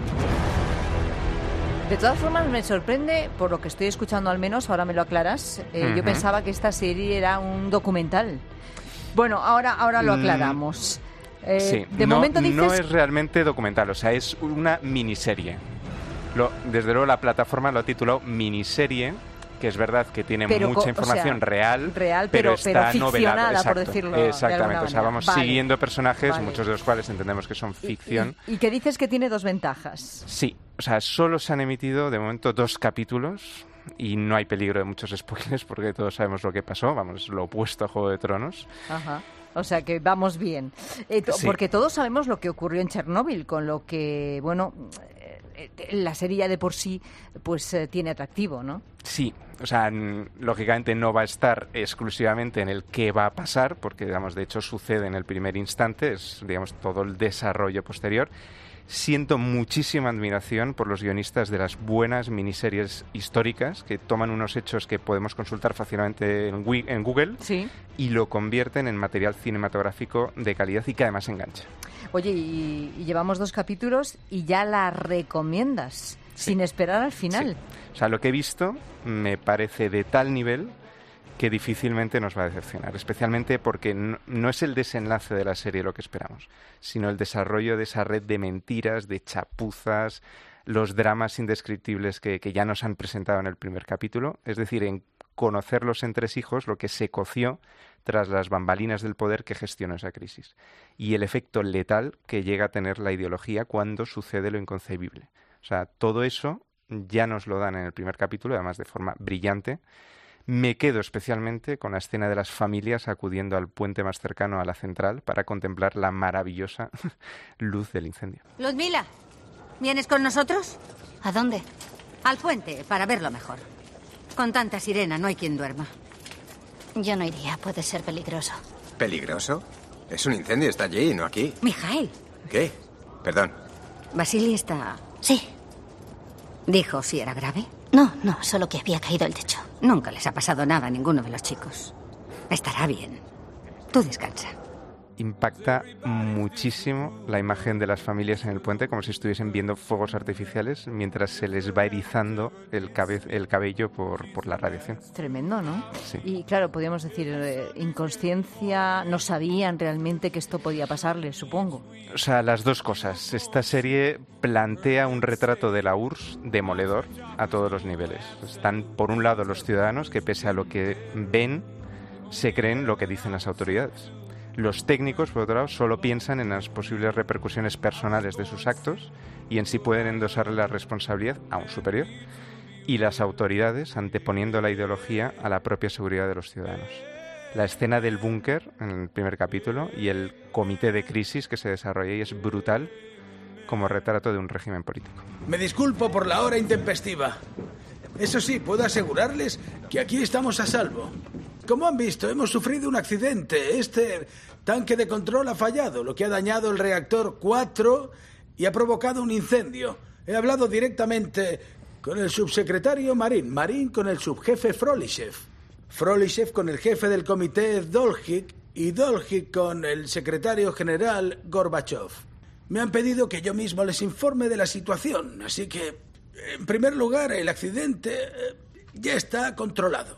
De todas formas, me sorprende, por lo que estoy escuchando al menos, ahora me lo aclaras, eh, Uh-huh. yo pensaba que esta serie era un documental. Bueno, ahora, ahora lo Mm, aclaramos. Eh, sí, de no, momento dices... no es realmente documental, o sea, es una miniserie. Lo, desde luego la plataforma lo ha titulado miniserie, que es verdad que tiene Pero mucha co- o información sea, real, real, pero, pero- está pero ficcionada, novelado. por Exacto, decirlo de exactamente, alguna o sea, manera. vamos Vale. siguiendo personajes, Vale. muchos de los cuales entendemos que son ficción. Y, y que dices que tiene dos ventajas. Sí, o sea, solo se han emitido de momento dos capítulos y no hay peligro de muchos spoilers porque todos sabemos lo que pasó, vamos, es lo opuesto a Juego de Tronos. Ajá. O sea que vamos bien. Eh, to- Sí. Porque todos sabemos lo que ocurrió en Chernóbil, con lo que, bueno, eh, la serie ya de por sí pues eh, tiene atractivo, ¿no? Sí, o sea, n- lógicamente no va a estar exclusivamente en el qué va a pasar, porque, digamos, de hecho sucede en el primer instante, es, digamos, todo el desarrollo posterior. Siento muchísima admiración por los guionistas de las buenas miniseries históricas que toman unos hechos que podemos consultar fácilmente en, Wi- en Google Sí. y lo convierten en material cinematográfico de calidad y que además engancha. Oye, y, y llevamos dos capítulos y ya la recomiendas, sin esperar al final. O sea, lo que he visto me parece de tal nivel que difícilmente nos va a decepcionar, especialmente porque no, no es el desenlace de la serie lo que esperamos, sino el desarrollo de esa red de mentiras, de chapuzas, los dramas indescriptibles que, que ya nos han presentado en el primer capítulo, es decir, en conocer los entresijos, lo que se coció tras las bambalinas del poder que gestionó esa crisis, y el efecto letal que llega a tener la ideología cuando sucede lo inconcebible. O sea, todo eso ya nos lo dan en el primer capítulo, además de forma brillante. Me quedo especialmente con la escena de las familias acudiendo al puente más cercano a la central para contemplar la maravillosa luz del incendio. Ludmila, ¿vienes con nosotros? ¿A dónde? Al puente, para verlo mejor. Con tanta sirena no hay quien duerma. Yo no iría, puede ser peligroso. ¿Peligroso? Es un incendio, está allí, no aquí. Mijail, ¿Qué? Perdón. Vasily está... Sí. ¿Dijo si era grave? No, no, solo que había caído el techo. Nunca les ha pasado nada a ninguno de los chicos. Estará bien. Tú descansa. Impacta muchísimo la imagen de las familias en el puente, como si estuviesen viendo fuegos artificiales mientras se les va erizando el, cabe- el cabello por, por la radiación. Tremendo, ¿no? Sí. Y claro, podríamos decir, eh, inconsciencia, no sabían realmente que esto podía pasarles, supongo. O sea, las dos cosas. Esta serie plantea un retrato de la U R S S demoledor a todos los niveles. Están, por un lado, los ciudadanos que, pese a lo que ven, se creen lo que dicen las autoridades. Los técnicos, por otro lado, solo piensan en las posibles repercusiones personales de sus actos y en si pueden endosarle la responsabilidad a un superior. Y las autoridades anteponiendo la ideología a la propia seguridad de los ciudadanos. La escena del búnker en el primer capítulo y el comité de crisis que se desarrolla ahí es brutal como retrato de un régimen político. Me disculpo por la hora intempestiva. Eso sí, puedo asegurarles que aquí estamos a salvo. Como han visto, hemos sufrido un accidente. Este tanque de control ha fallado, lo que ha dañado el reactor cuatro y ha provocado un incendio. He hablado directamente con el subsecretario Marín, Marín con el subjefe Frolishev, Frolishev con el jefe del comité Dolhik y Dolhik con el secretario general Gorbachev. Me han pedido que yo mismo les informe de la situación, así que, en primer lugar, el accidente eh, ya está controlado.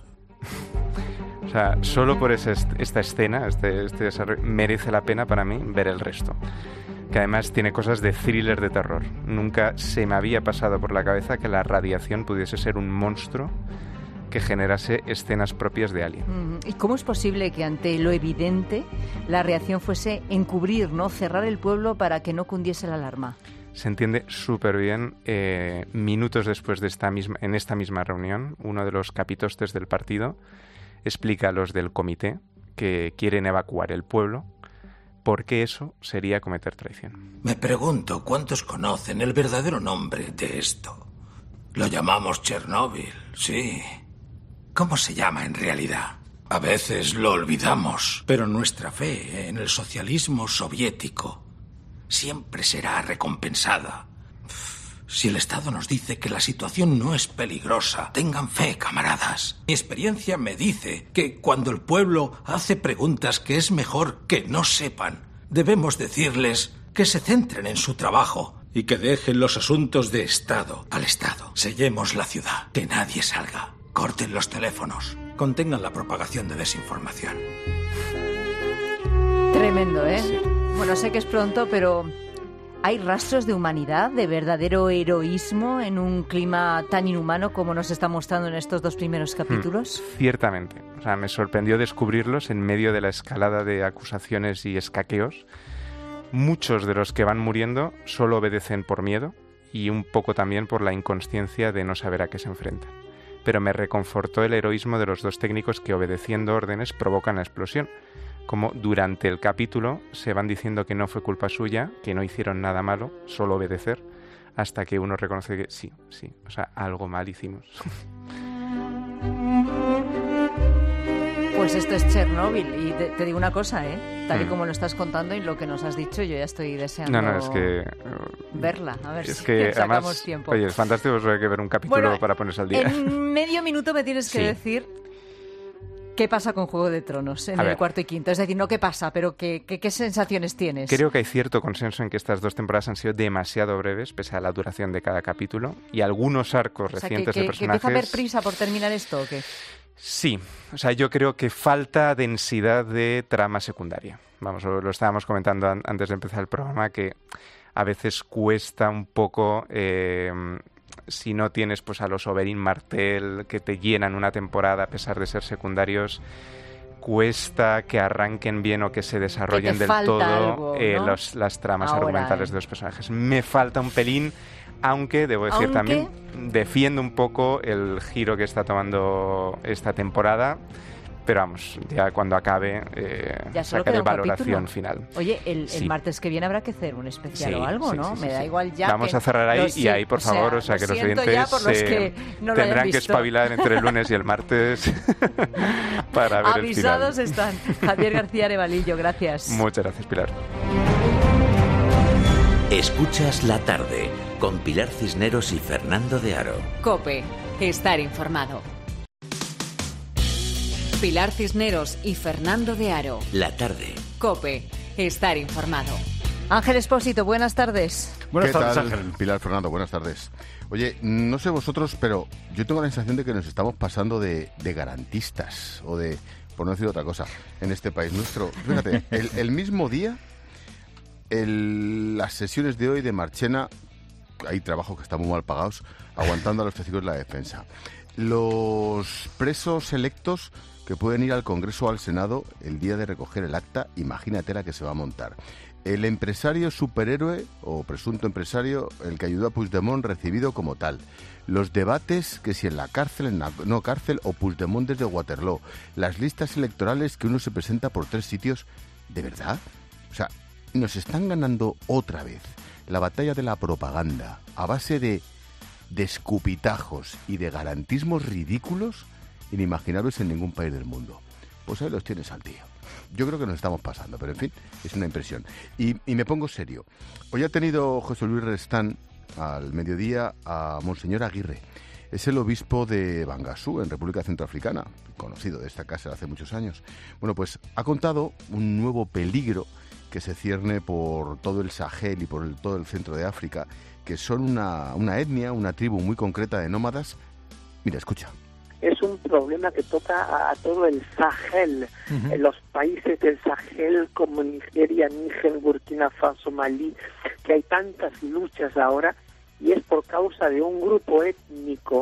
O sea, solo por esa, esta escena, este, este desarrollo, merece la pena para mí ver el resto. Que además tiene cosas de thriller de terror. Nunca se me había pasado por la cabeza que la radiación pudiese ser un monstruo que generase escenas propias de Alien. ¿Y cómo es posible que ante lo evidente la reacción fuese encubrir, ¿no? cerrar el pueblo para que no cundiese la alarma? Se entiende súper bien. Eh, minutos después de esta misma, en esta misma reunión, uno de los capitostes del partido explica a los del comité que quieren evacuar el pueblo porque eso sería cometer traición. Me pregunto cuántos conocen el verdadero nombre de esto. Lo llamamos Chernóbil, sí. ¿Cómo se llama en realidad? A veces lo olvidamos, pero nuestra fe en el socialismo soviético siempre será recompensada. Si el Estado nos dice que la situación no es peligrosa, tengan fe, camaradas. Mi experiencia me dice que cuando el pueblo hace preguntas que es mejor que no sepan, debemos decirles que se centren en su trabajo y que dejen los asuntos de Estado al Estado. Sellemos la ciudad, que nadie salga. Corten los teléfonos, contengan la propagación de desinformación. Tremendo, ¿eh? Sí. Bueno, sé que es pronto, pero ¿hay rastros de humanidad, de verdadero heroísmo en un clima tan inhumano como nos está mostrando en estos dos primeros capítulos? Hmm, ciertamente. O sea, me sorprendió descubrirlos en medio de la escalada de acusaciones y escaqueos. Muchos de los que van muriendo solo obedecen por miedo y un poco también por la inconsciencia de no saber a qué se enfrentan. Pero me reconfortó el heroísmo de los dos técnicos que, obedeciendo órdenes, provocan la explosión. Como durante el capítulo se van diciendo que no fue culpa suya, que no hicieron nada malo, solo obedecer, hasta que uno reconoce que sí, sí, o sea, algo mal hicimos. Pues esto es Chernóbil, y te, te digo una cosa, ¿eh? Tal y como lo estás contando y lo que nos has dicho, yo ya estoy deseando no, no, es que, verla, a ver es si que, sacamos además, tiempo. Oye, es fantástico, hay que ver un capítulo bueno, para ponerse al día. En medio minuto me tienes que sí. decir qué pasa con Juego de Tronos en a el ver. cuarto y quinto. Es decir, no qué pasa, pero qué, qué, qué sensaciones tienes. Creo que hay cierto consenso en que estas dos temporadas han sido demasiado breves, pese a la duración de cada capítulo, y algunos arcos o sea, recientes que, que, de personajes... ¿Que empieza a haber prisa por terminar esto o qué? Sí, o sea, yo creo que falta densidad de trama secundaria. Vamos, lo estábamos comentando an- antes de empezar el programa, que a veces cuesta un poco, eh, si no tienes pues a los Oberyn Martell que te llenan una temporada a pesar de ser secundarios, cuesta que arranquen bien o que se desarrollen que del todo algo, eh, ¿no? los, las tramas Ahora, argumentales eh. de los personajes. Me falta un pelín... Aunque, debo decir Aunque... también, defiendo un poco el giro que está tomando esta temporada, pero vamos, ya cuando acabe eh, ya solo sacaré queda un valoración capítulo. final. Oye, el, sí. el martes que viene habrá que hacer un especial sí, o algo, sí, ¿no? Sí, sí, Me da sí. igual ya. Vamos que... a cerrar ahí lo y ahí, por o sea, favor, o sea, que los oyentes los se que no tendrán que espabilar entre el lunes y el martes para ver Avisados el final. están. Javier García Arevalillo, gracias. Muchas gracias, Pilar. Escuchas La Tarde con Pilar Cisneros y Fernando de Aro. COPE. Estar informado. Pilar Cisneros y Fernando de Aro. La Tarde. COPE. Estar informado. Ángel Espósito, buenas tardes. Buenas tardes, Ángel. Pilar, Fernando, buenas tardes. Oye, no sé vosotros, pero yo tengo la sensación de que nos estamos pasando de, de garantistas o de, por no decir otra cosa, en este país nuestro. Fíjate, el, el mismo día, el, las sesiones de hoy de Marchena, hay trabajos que están muy mal pagados, aguantando a los testigos de la defensa. Los presos electos que pueden ir al Congreso o al Senado el día de recoger el acta, imagínate la que se va a montar. El empresario superhéroe, o presunto empresario, el que ayudó a Puigdemont, recibido como tal. Los debates, que si en la cárcel, en la no cárcel, o Puigdemont desde Waterloo. Las listas electorales que uno se presenta por tres sitios. ¿De verdad? O sea, nos están ganando otra vez la batalla de la propaganda a base de, de escupitajos y de garantismos ridículos inimaginables en ningún país del mundo. Pues ahí los tienes al tío. Yo creo que nos estamos pasando, pero en fin, es una impresión. Y, y me pongo serio. Hoy ha tenido José Luis Restán al mediodía a Monseñor Aguirre. Es el obispo de Bangasú, en República Centroafricana, conocido de esta casa hace muchos años. Bueno, pues ha contado un nuevo peligro que se cierne por todo el Sahel y por el, todo el centro de África, que son una, una etnia, una tribu muy concreta de nómadas. Mira, escucha. Es un problema que toca a, a todo el Sahel, uh-huh. en los países del Sahel como Nigeria, Níger, Burkina Faso, Malí, que hay tantas luchas ahora, y es por causa de un grupo étnico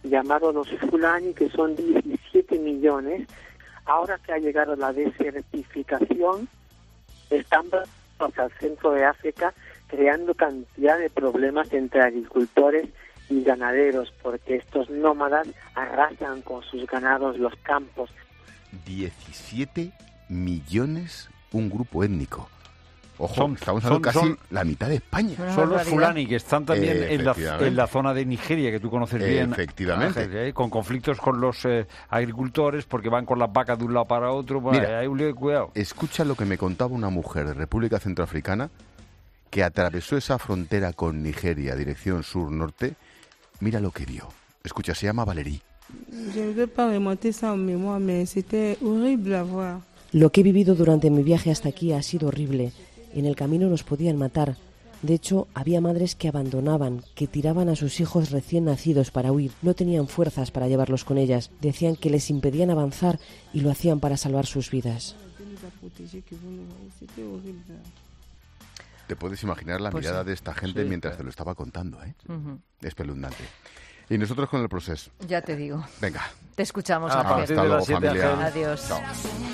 llamados los Fulani, que son diecisiete millones. Ahora que ha llegado la desertificación, están al centro de África creando cantidad de problemas entre agricultores y ganaderos, porque estos nómadas arrasan con sus ganados los campos. diecisiete millones, un grupo étnico. Ojo, Son- estamos hablando son- casi son- la mitad de España. Son los fulani, que están también Eh, en, la, efectivamente. en la zona de Nigeria, que tú conoces bien. Efectivamente. Ángel, ¿eh? Con conflictos con los eh, agricultores, porque van con las vacas de un lado para otro. Bueno, Mira, hay un lío de cuidado. Escucha lo que me contaba una mujer de República Centroafricana que atravesó esa frontera con Nigeria, dirección sur-norte. Mira lo que vio. Escucha, se llama Valerie. Je ne vais pas remonter ça en mémoire, mais c'était horrible à voir. Lo que he vivido durante mi viaje hasta aquí ha sido horrible. En el camino nos podían matar. De hecho, había madres que abandonaban, que tiraban a sus hijos recién nacidos para huir. No tenían fuerzas para llevarlos con ellas. Decían que les impedían avanzar y lo hacían para salvar sus vidas. C'était horrible. Te puedes imaginar la Pues mirada sí. de esta gente Sí, mientras claro. te lo estaba contando, ¿eh? Ujú. Espeluznante. Y nosotros con el proceso. Ya te digo. Venga. Te escuchamos. A Ángel. partir de Hasta las luego, siete, familia. Ángel. Adiós. Chao.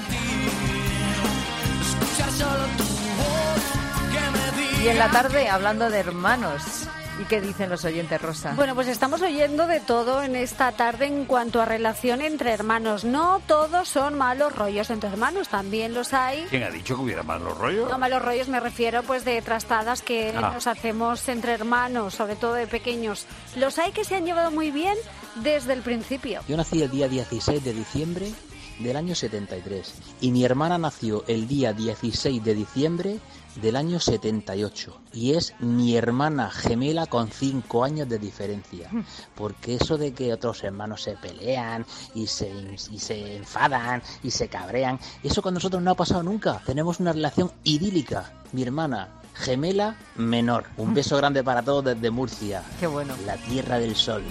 Y en la tarde, hablando de hermanos. ¿Y qué dicen los oyentes, Rosa? Bueno, pues estamos oyendo de todo en esta tarde en cuanto a relación entre hermanos. No todos son malos rollos entre hermanos, también los hay. ¿Quién ha dicho que hubiera malos rollos? No, malos rollos me refiero pues de trastadas que Ah. nos hacemos entre hermanos, sobre todo de pequeños. Los hay que se han llevado muy bien desde el principio. Yo nací el día dieciséis de diciembre del año setenta y tres y mi hermana nació el día dieciséis de diciembre del año setenta y ocho y es mi hermana gemela con cinco años de diferencia, porque eso de que otros hermanos se pelean y se, y se enfadan y se cabrean, eso con nosotros no ha pasado nunca. Tenemos una relación idílica. Mi hermana gemela menor. Un beso grande para todos desde Murcia. Qué bueno. La tierra del sol.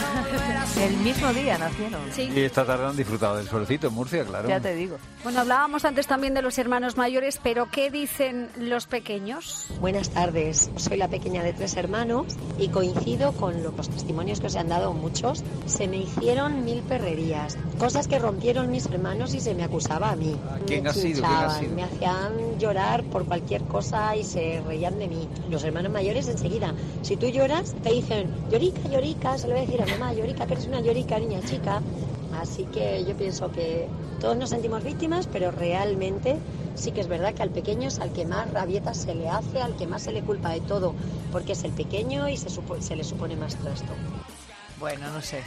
El mismo día nacieron. Sí. Y esta tarde han disfrutado del solecito en Murcia, claro. Ya te digo. Bueno, hablábamos antes también de los hermanos mayores, pero ¿qué dicen los pequeños? Buenas tardes, soy la pequeña de tres hermanos y coincido con los testimonios que os han dado muchos. Se me hicieron mil perrerías, cosas que rompieron mis hermanos y se me acusaba a mí. ¿Quién me ha sido? ¿Quién ha chinchaban, sido? me hacían llorar por cualquier cosa y se reían de mí. Los hermanos mayores enseguida, si tú lloras, te dicen llorica, llorica, se lo voy a decir a mamá, llorica, que eres una llorica, niña chica. Así que yo pienso que todos nos sentimos víctimas, pero realmente sí que es verdad que al pequeño es al que más rabietas se le hace, al que más se le culpa de todo, porque es el pequeño y se, supo- se le supone más trasto. Bueno, no sé.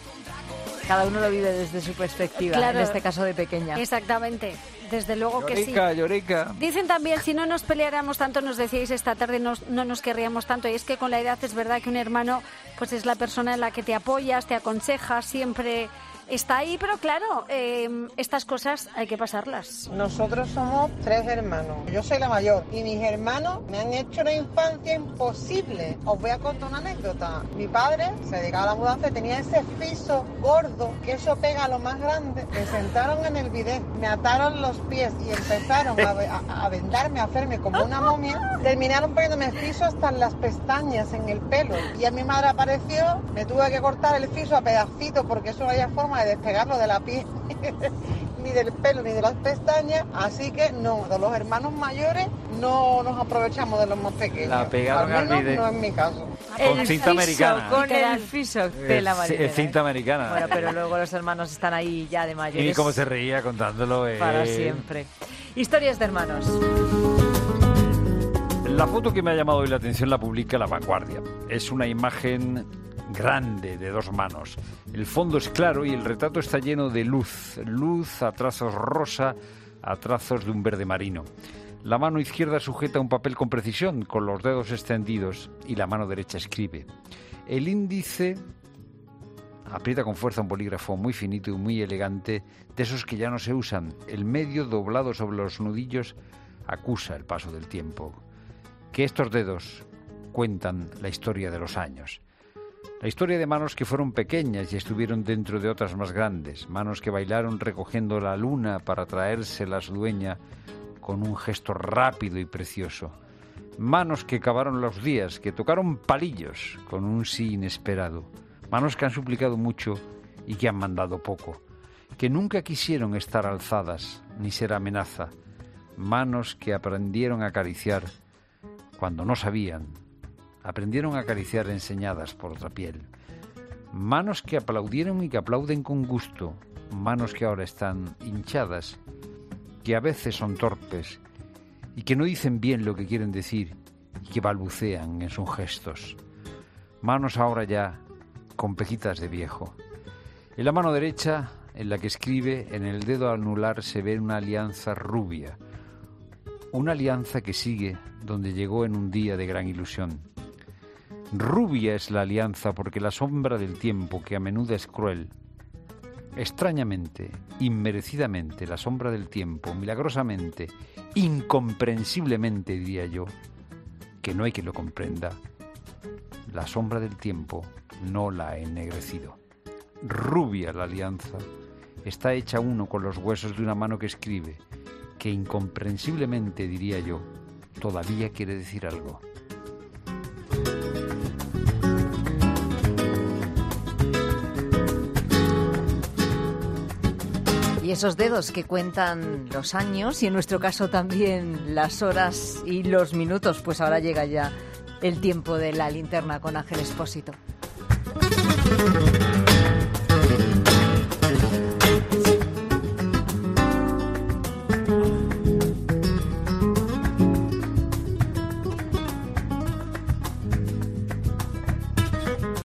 Cada uno lo vive desde su perspectiva, Claro. en este caso de pequeña. Exactamente, desde luego que sí. Llorica, llorica. Dicen también, si no nos peleáramos tanto, nos decíais esta tarde, nos- no nos querríamos tanto. Y es que con la edad es verdad que un hermano pues es la persona en la que te apoyas, te aconsejas, siempre está ahí. Pero claro, eh, estas cosas hay que pasarlas. Nosotros somos tres hermanos. Yo soy la mayor y mis hermanos me han hecho una infancia imposible. Os voy a contar una anécdota. Mi padre se dedicaba a la mudanza y tenía ese piso gordo que eso pega a lo más grande. Me sentaron en el bidet, me ataron los pies y empezaron a, a, a vendarme, a hacerme como una momia. Terminaron poniéndome fiso hasta en las pestañas, en el pelo. Y a mi madre apareció, me tuve que cortar el fiso a pedacitos porque eso no había forma de despegarlo de la piel. Ni del pelo ni de las pestañas, así que no, de los hermanos mayores no nos aprovechamos de los más pequeños. La pegaron al al menos bidet. no en mi caso. Con cinta americana. Con el fiso de la Eh, marinera. eh, cinta americana. Bueno, pero luego los hermanos están ahí ya de mayores. Y cómo se reía contándolo. eh. Para siempre. Historias de hermanos. La foto que me ha llamado hoy la atención la publica La Vanguardia. Es una imagen grande de dos manos. El fondo es claro y el retrato está lleno de luz. Luz a trazos rosa, a trazos de un verde marino. La mano izquierda sujeta un papel con precisión, con los dedos extendidos, y la mano derecha escribe. El índice aprieta con fuerza un bolígrafo muy finito y muy elegante, de esos que ya no se usan. El medio, doblado sobre los nudillos, acusa el paso del tiempo. Que estos dedos cuentan la historia de los años. La historia de manos que fueron pequeñas y estuvieron dentro de otras más grandes. Manos que bailaron recogiendo la luna para traérsela a su dueña con un gesto rápido y precioso. Manos que cavaron los días, que tocaron palillos con un sí inesperado. manos que han suplicado mucho y que han mandado poco, que nunca quisieron estar alzadas ni ser amenaza, manos que aprendieron a acariciar cuando no sabían, aprendieron a acariciar enseñadas por otra piel, manos que aplaudieron y que aplauden con gusto, manos que ahora están hinchadas, que a veces son torpes y que no dicen bien lo que quieren decir y que balbucean en sus gestos, manos ahora ya con pejitas de viejo. En la mano derecha, en la que escribe, en el dedo anular se ve una alianza rubia, una alianza que sigue donde llegó en un día de gran ilusión. Rubia es la alianza porque la sombra del tiempo, que a menudo es cruel, extrañamente, inmerecidamente, la sombra del tiempo, milagrosamente, incomprensiblemente, diría yo, que no hay quien lo comprenda, la sombra del tiempo no la ha ennegrecido. Rubia la alianza, está hecha uno con los huesos de una mano que escribe, que incomprensiblemente, diría yo, todavía quiere decir algo. Y esos dedos que cuentan los años y en nuestro caso también las horas y los minutos, pues ahora llega ya el tiempo de la linterna con Ángel Expósito.